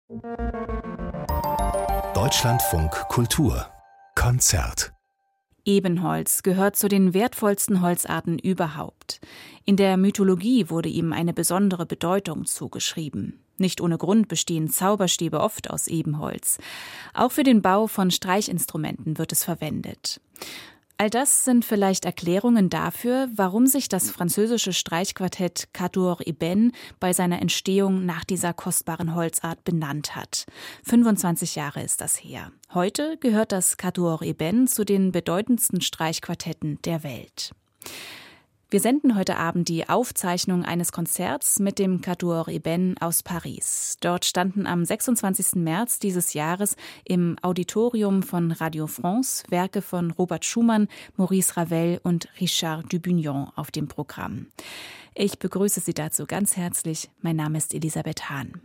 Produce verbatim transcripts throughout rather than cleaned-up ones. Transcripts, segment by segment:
Deutschlandfunk Kultur Konzert. Ebenholz gehört zu den wertvollsten Holzarten überhaupt. In der Mythologie wurde ihm eine besondere Bedeutung zugeschrieben. Nicht ohne Grund bestehen Zauberstäbe oft aus Ebenholz. Auch für den Bau von Streichinstrumenten wird es verwendet. All das sind vielleicht Erklärungen dafür, warum sich das französische Streichquartett Quatuor-Ebène bei seiner Entstehung nach dieser kostbaren Holzart benannt hat. fünfundzwanzig Jahre ist das her. Heute gehört das Quatuor-Ebène zu den bedeutendsten Streichquartetten der Welt. Wir senden heute Abend die Aufzeichnung eines Konzerts mit dem Quatuor-Ebène aus Paris. Dort standen am sechsundzwanzigsten März dieses Jahres im Auditorium von Radio France Werke von Robert Schumann, Maurice Ravel und Richard Dubignon auf dem Programm. Ich begrüße Sie dazu ganz herzlich. Mein Name ist Elisabeth Hahn.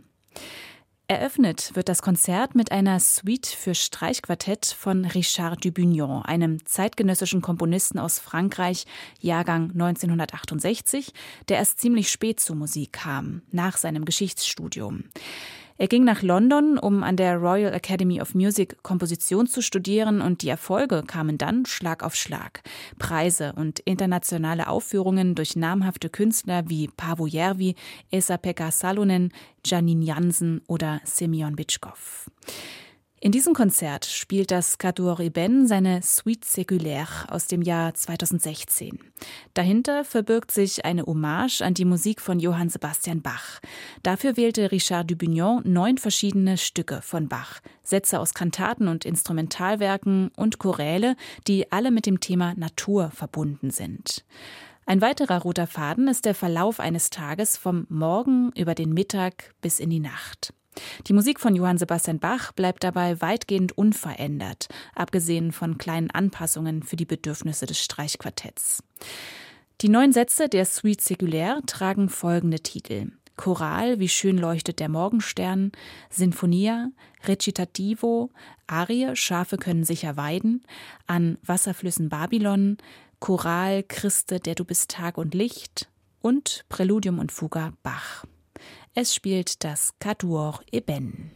Eröffnet wird das Konzert mit einer Suite für Streichquartett von Richard Dubignon, einem zeitgenössischen Komponisten aus Frankreich, Jahrgang neunzehnhundertachtundsechzig, der erst ziemlich spät zur Musik kam, nach seinem Geschichtsstudium. Er ging nach London, um an der Royal Academy of Music Komposition zu studieren, und die Erfolge kamen dann Schlag auf Schlag. Preise und internationale Aufführungen durch namhafte Künstler wie Paavo Järvi, Esa-Pekka Salonen, Janine Jansen oder Semyon Bitschkov. In diesem Konzert spielt das Quatuor-Ebène seine Suite séculaire aus dem Jahr zweitausendsechzehn. Dahinter verbirgt sich eine Hommage an die Musik von Johann Sebastian Bach. Dafür wählte Richard Dubignon neun verschiedene Stücke von Bach, Sätze aus Kantaten und Instrumentalwerken und Choräle, die alle mit dem Thema Natur verbunden sind. Ein weiterer roter Faden ist der Verlauf eines Tages vom Morgen über den Mittag bis in die Nacht. Die Musik von Johann Sebastian Bach bleibt dabei weitgehend unverändert, abgesehen von kleinen Anpassungen für die Bedürfnisse des Streichquartetts. Die neun Sätze der Suite séculaire tragen folgende Titel: Choral, wie schön leuchtet der Morgenstern, Sinfonia, Recitativo, Arie, Schafe können sicher weiden, an Wasserflüssen Babylon, Choral, Christe, der du bist Tag und Licht und Präludium und Fuga Bach. Es spielt das Quatuor-Ebène.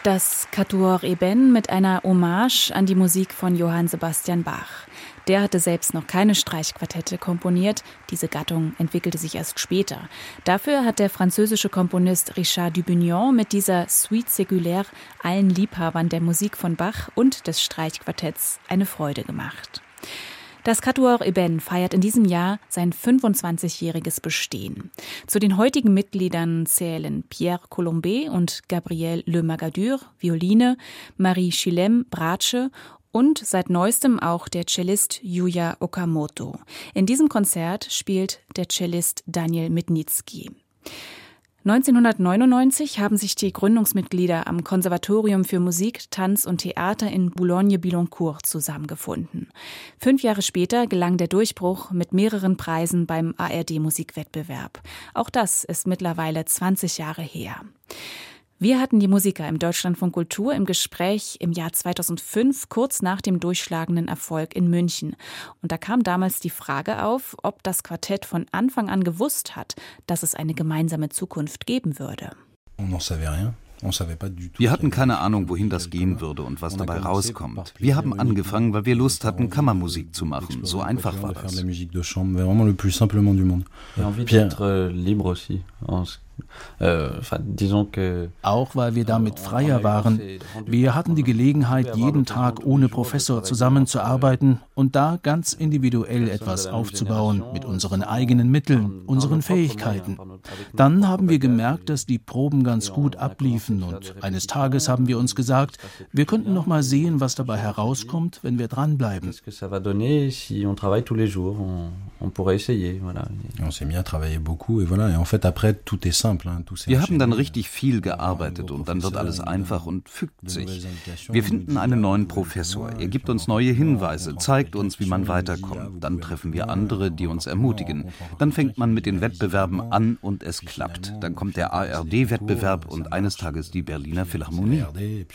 Das Quatuor Eben mit einer Hommage an die Musik von Johann Sebastian Bach. Der hatte selbst noch keine Streichquartette komponiert. Diese Gattung entwickelte sich erst später. Dafür hat der französische Komponist Richard Dubignon mit dieser Suite séculaire allen Liebhabern der Musik von Bach und des Streichquartetts eine Freude gemacht. Das Quatuor Eben feiert in diesem Jahr sein fünfundzwanzigjähriges Bestehen. Zu den heutigen Mitgliedern zählen Pierre Colombet und Gabriel Le Magadur, Violine, Marie Chilem, Bratsche und seit neuestem auch der Cellist Yuya Okamoto. In diesem Konzert spielt der Cellist Daniel Mitnitzky. neunzehnhundertneunundneunzig haben sich die Gründungsmitglieder am Konservatorium für Musik, Tanz und Theater in Boulogne-Billancourt zusammengefunden. Fünf Jahre später gelang der Durchbruch mit mehreren Preisen beim A R D-Musikwettbewerb. Auch das ist mittlerweile zwanzig Jahre her. Wir hatten die Musiker im Deutschlandfunk Kultur im Gespräch im Jahr zweitausendfünf, kurz nach dem durchschlagenden Erfolg in München. Und da kam damals die Frage auf, ob das Quartett von Anfang an gewusst hat, dass es eine gemeinsame Zukunft geben würde. Wir hatten keine Ahnung, wohin das gehen würde und was dabei rauskommt. Wir haben angefangen, weil wir Lust hatten, Kammermusik zu machen. So einfach war das. Auch weil wir damit freier waren. Wir hatten die Gelegenheit, jeden Tag ohne Professor zusammenzuarbeiten und da ganz individuell etwas aufzubauen mit unseren eigenen Mitteln, unseren Fähigkeiten. Dann haben wir gemerkt, dass die Proben ganz gut abliefen und eines Tages haben wir uns gesagt, wir könnten noch mal sehen, was dabei herauskommt, wenn wir dranbleiben. Wir haben dann richtig viel gearbeitet und dann wird alles einfach und fügt sich. Wir finden einen neuen Professor. Er gibt uns neue Hinweise, zeigt uns, wie man weiterkommt. Dann treffen wir andere, die uns ermutigen. Dann fängt man mit den Wettbewerben an und es klappt. Dann kommt der A R D-Wettbewerb und eines Tages die Berliner Philharmonie.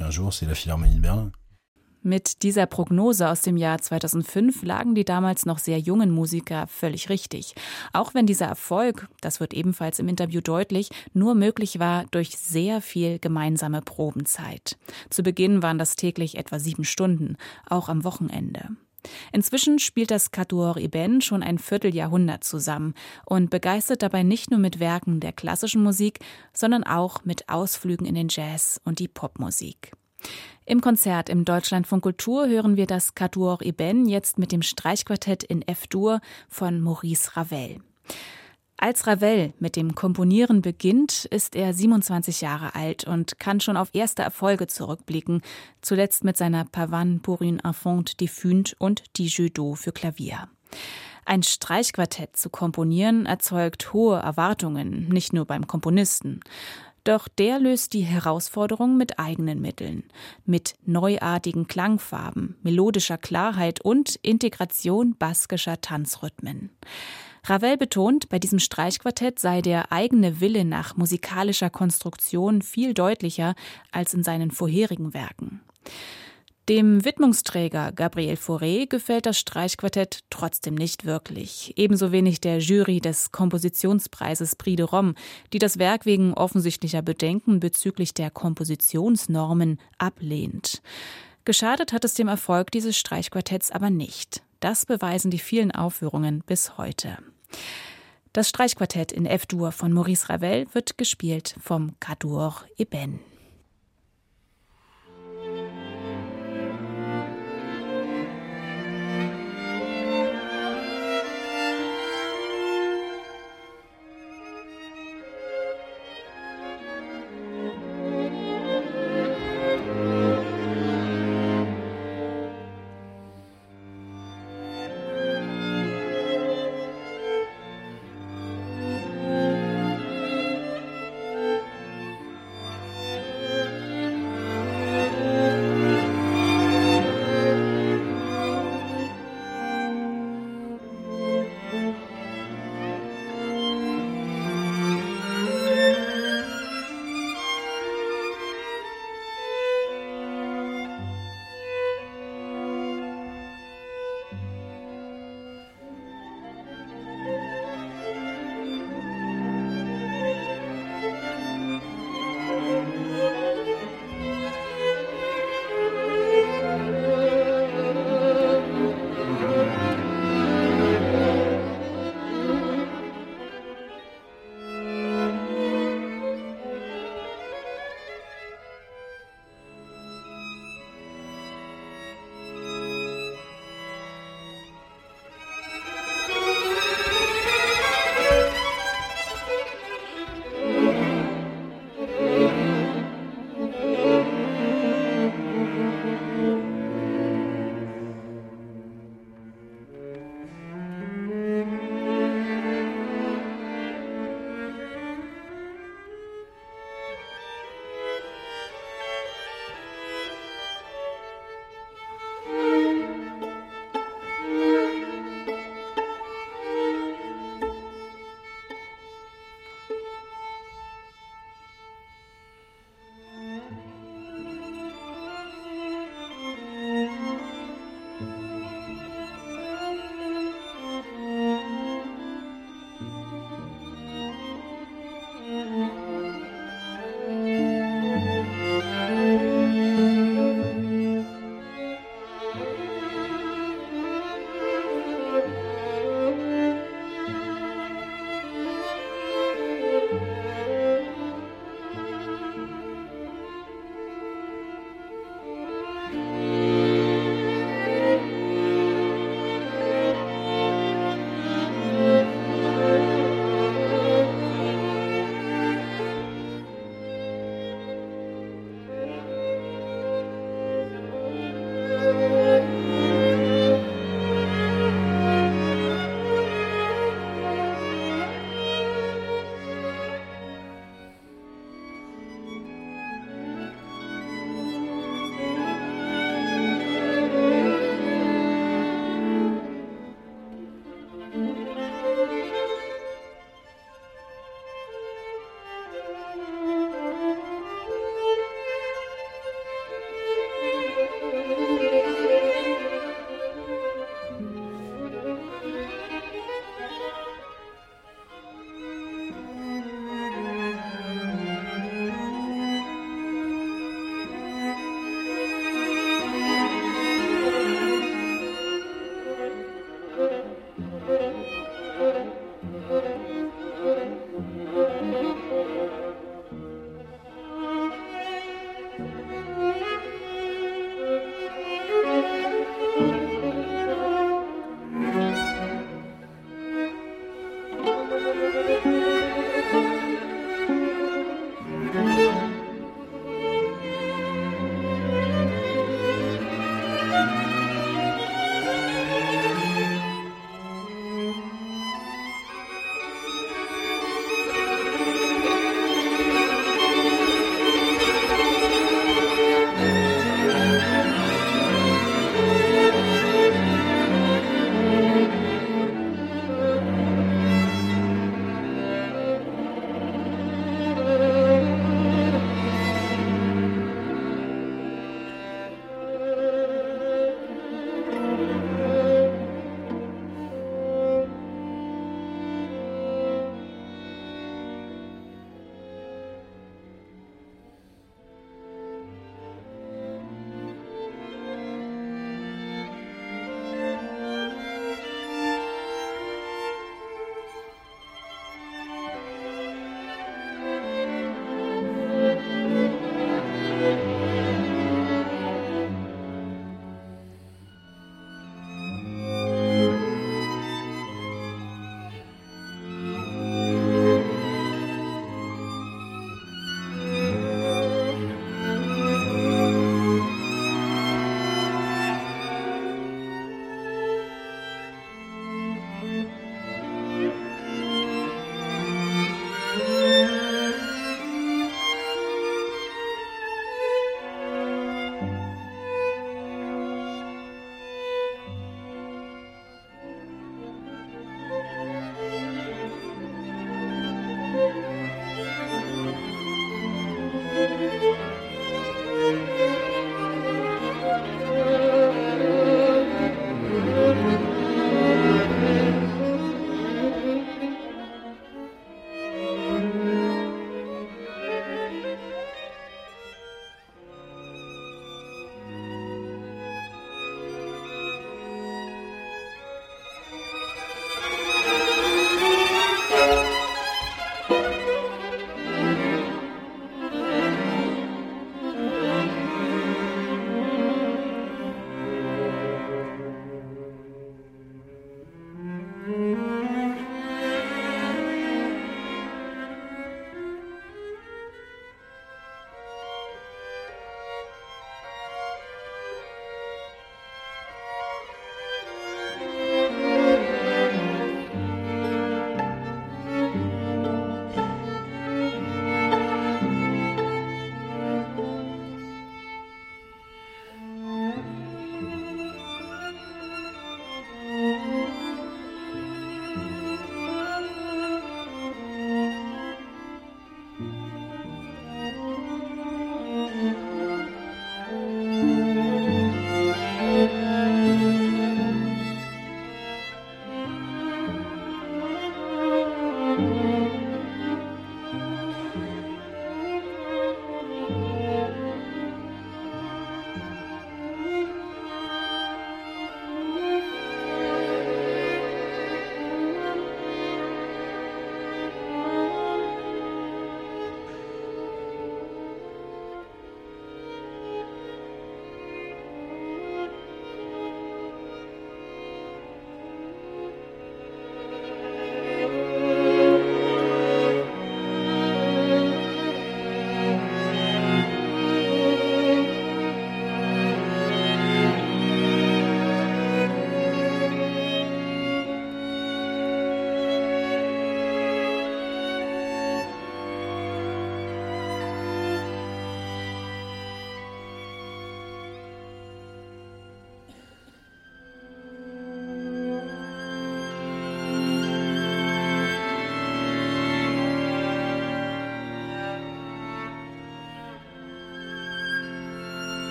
Mit dieser Prognose aus dem Jahr zweitausendfünf lagen die damals noch sehr jungen Musiker völlig richtig. Auch wenn dieser Erfolg, das wird ebenfalls im Interview deutlich, nur möglich war durch sehr viel gemeinsame Probenzeit. Zu Beginn waren das täglich etwa sieben Stunden, auch am Wochenende. Inzwischen spielt das Quatuor Eben schon ein Vierteljahrhundert zusammen und begeistert dabei nicht nur mit Werken der klassischen Musik, sondern auch mit Ausflügen in den Jazz und die Popmusik. Im Konzert im Deutschlandfunk Kultur hören wir das Quatuor Eben jetzt mit dem Streichquartett in F-Dur von Maurice Ravel. Als Ravel mit dem Komponieren beginnt, ist er siebenundzwanzig Jahre alt und kann schon auf erste Erfolge zurückblicken, zuletzt mit seiner Pavane pour une enfant défunte und die Jeux d'eau für Klavier. Ein Streichquartett zu komponieren erzeugt hohe Erwartungen, nicht nur beim Komponisten. Doch der löst die Herausforderung mit eigenen Mitteln, mit neuartigen Klangfarben, melodischer Klarheit und Integration baskischer Tanzrhythmen. Ravel betont, bei diesem Streichquartett sei der eigene Wille nach musikalischer Konstruktion viel deutlicher als in seinen vorherigen Werken. Dem Widmungsträger Gabriel Fauré gefällt das Streichquartett trotzdem nicht wirklich. Ebenso wenig der Jury des Kompositionspreises Prix de Rome, die das Werk wegen offensichtlicher Bedenken bezüglich der Kompositionsnormen ablehnt. Geschadet hat es dem Erfolg dieses Streichquartetts aber nicht. Das beweisen die vielen Aufführungen bis heute. Das Streichquartett in F-Dur von Maurice Ravel wird gespielt vom Quatuor Eben.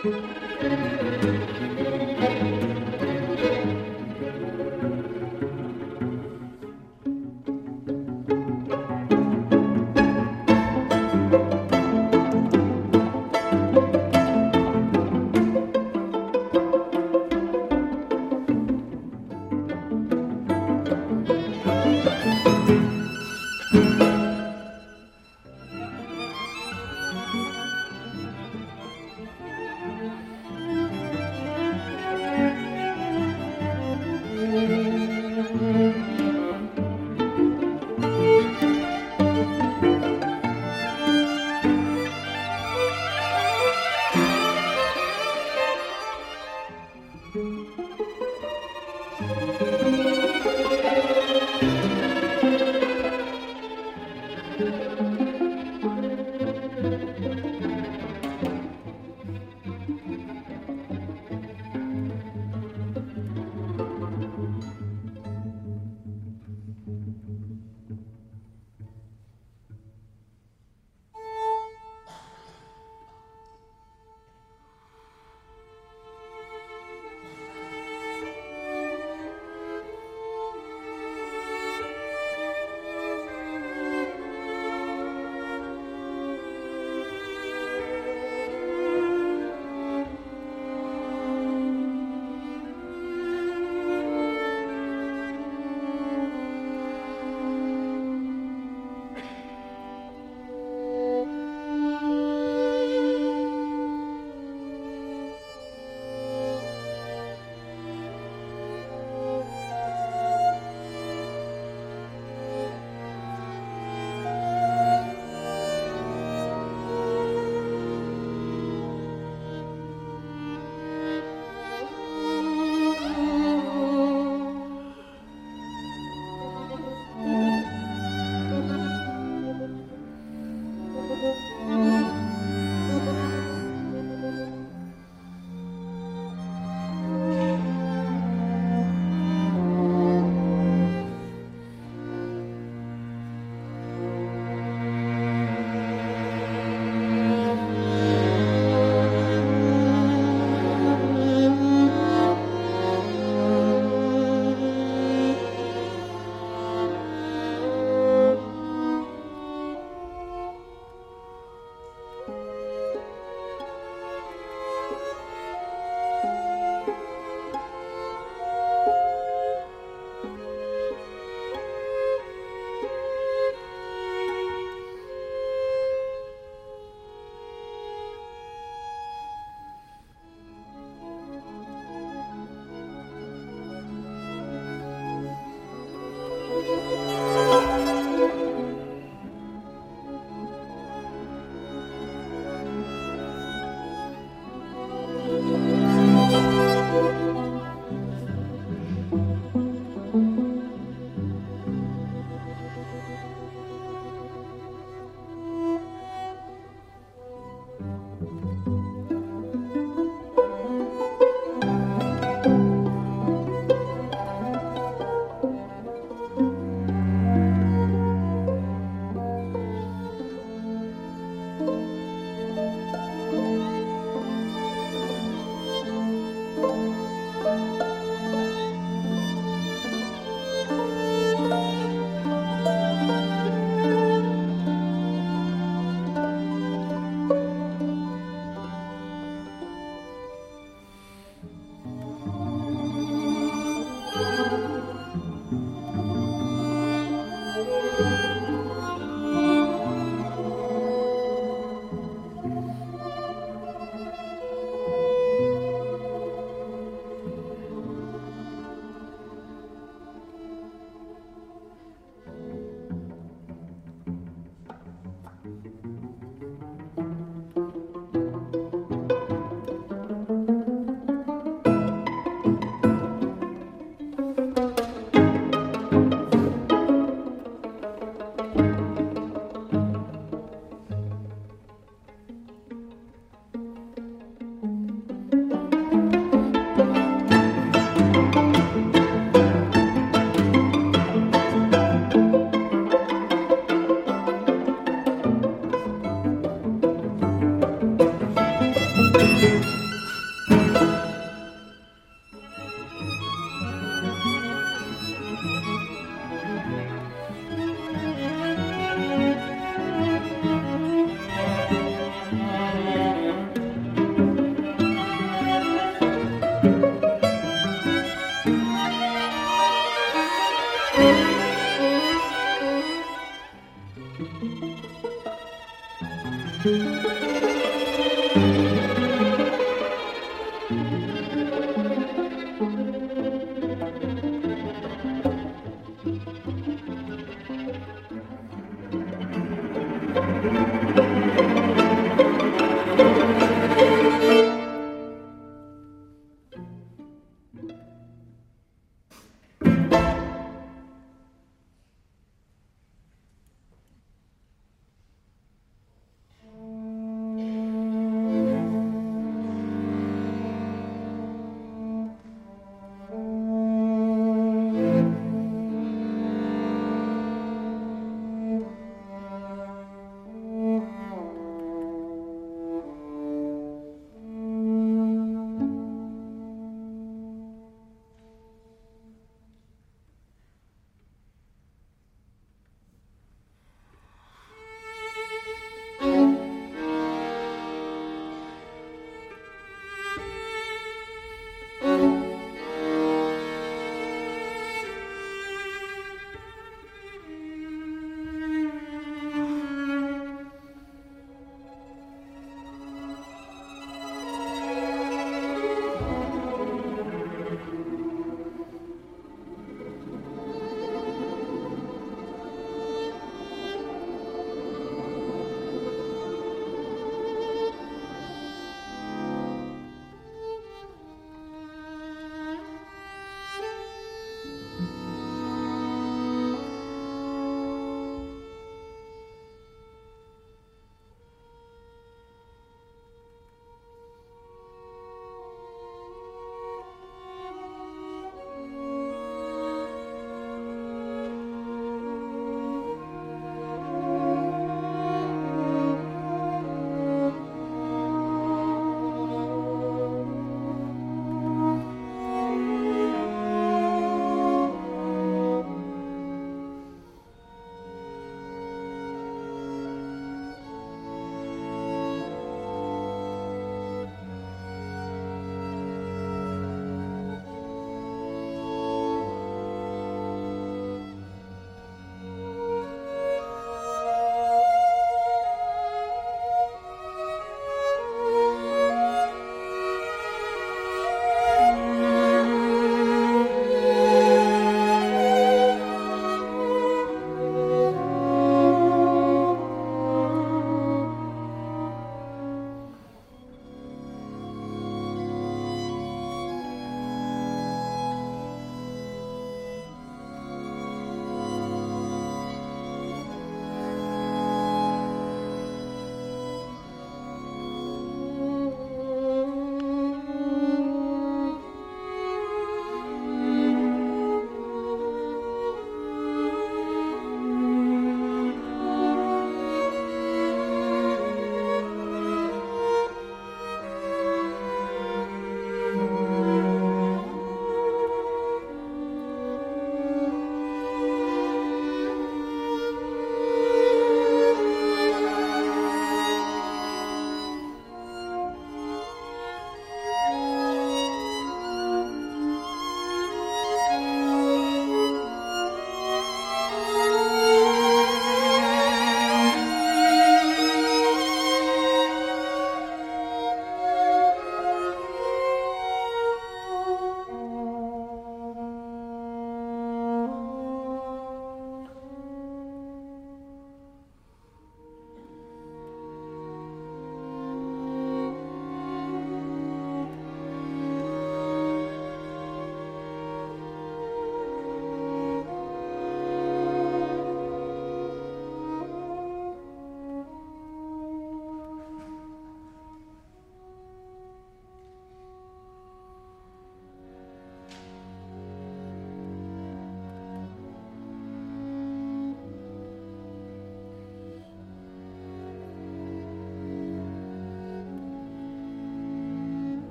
Thank you.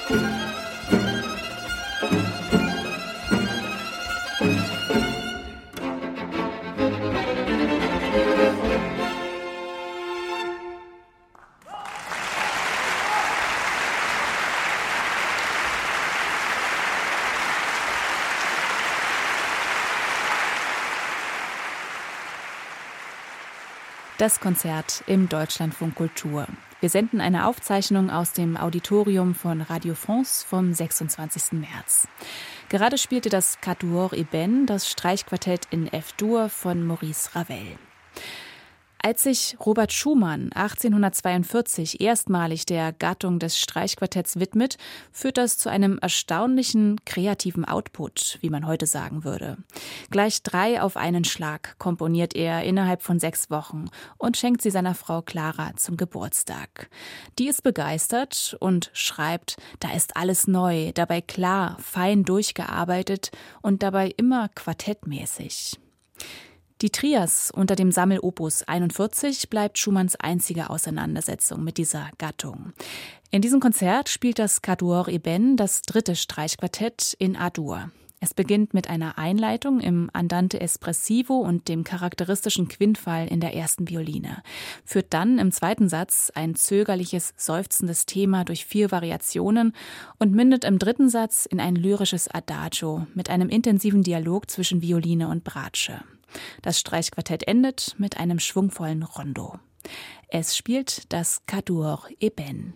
Das Konzert im Deutschlandfunk Kultur. Wir senden eine Aufzeichnung aus dem Auditorium von Radio France vom sechsundzwanzigsten März. Gerade spielte das Quatuor Eben das Streichquartett in F-Dur von Maurice Ravel. Als sich Robert Schumann achtzehnhundertzweiundvierzig erstmalig der Gattung des Streichquartetts widmet, führt das zu einem erstaunlichen kreativen Output, wie man heute sagen würde. Gleich drei auf einen Schlag komponiert er innerhalb von sechs Wochen und schenkt sie seiner Frau Clara zum Geburtstag. Die ist begeistert und schreibt, da ist alles neu, dabei klar, fein durchgearbeitet und dabei immer quartettmäßig. Die Trias unter dem Sammelopus einundvierzig bleibt Schumanns einzige Auseinandersetzung mit dieser Gattung. In diesem Konzert spielt das Quatuor Eben das dritte Streichquartett in A-Dur. Es beginnt mit einer Einleitung im Andante espressivo und dem charakteristischen Quintfall in der ersten Violine, führt dann im zweiten Satz ein zögerliches, seufzendes Thema durch vier Variationen und mündet im dritten Satz in ein lyrisches Adagio mit einem intensiven Dialog zwischen Violine und Bratsche. Das Streichquartett endet mit einem schwungvollen Rondo. Es spielt das Quatuor Eben.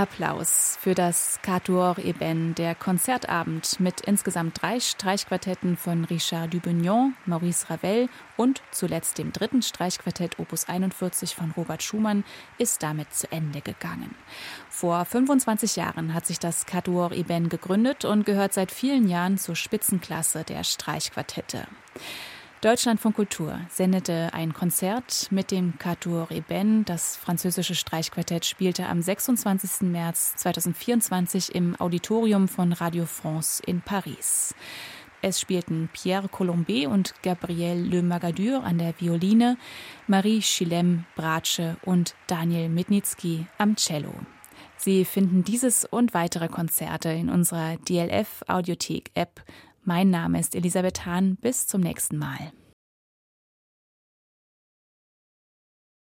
Applaus für das Quatuor Eben, der Konzertabend mit insgesamt drei Streichquartetten von Richard Dubignon, Maurice Ravel und zuletzt dem dritten Streichquartett Opus einundvierzig von Robert Schumann ist damit zu Ende gegangen. Vor fünfundzwanzig Jahren hat sich das Quatuor Eben gegründet und gehört seit vielen Jahren zur Spitzenklasse der Streichquartette. Deutschlandfunk Kultur sendete ein Konzert mit dem Quatuor Eben. Das französische Streichquartett spielte am sechsundzwanzigsten März zweitausendvierundzwanzig im Auditorium von Radio France in Paris. Es spielten Pierre Colombet und Gabriel Le Magadur an der Violine, Marie Chilem Bratsche und Daniel Mitnitzky am Cello. Sie finden dieses und weitere Konzerte in unserer D L F Audiothek App. Mein Name ist Elisabeth Hahn. Bis zum nächsten Mal.